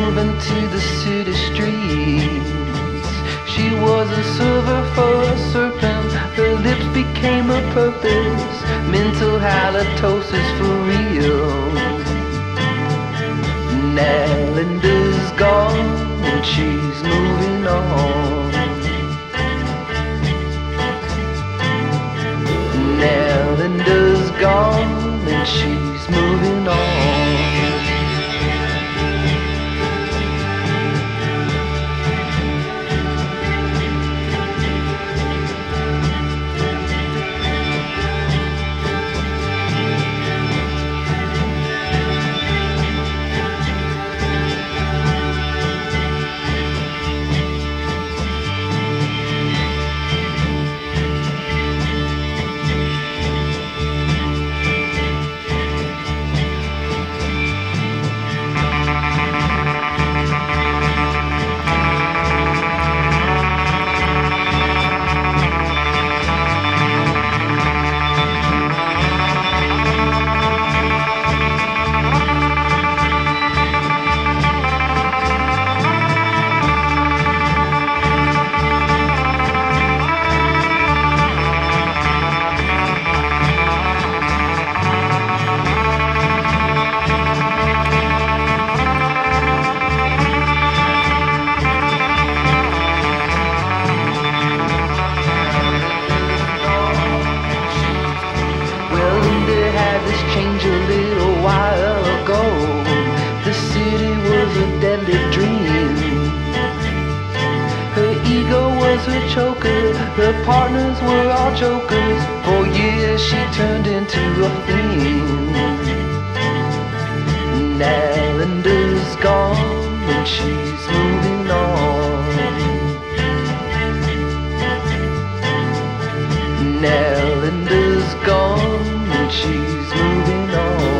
moving to the city streets. She was a server for a serpent. Her lips became her purpose. Mental halitosis for real. Now Linda's gone and she's moving on. Now Linda's gone and she's moving on. Change a little while ago. The city was a deadly dream. Her ego was her choker. Her partners were all jokers. For years she turned into a fiend. Now Linda's gone and she's moving on. Now Linda's gone and she's moving on.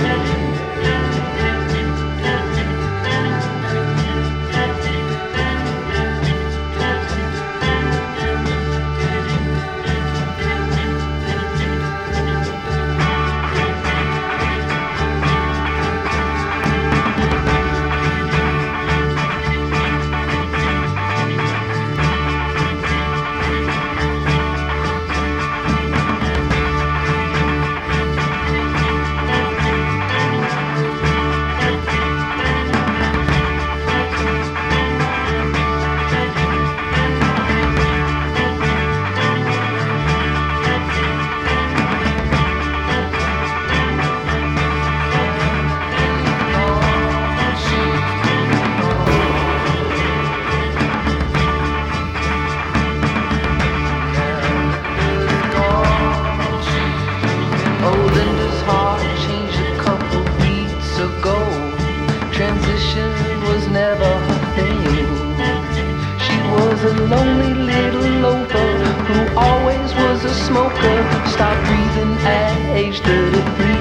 Transition was never her thing. She was a lonely little loafer who always was a smoker. Stopped breathing at age 33.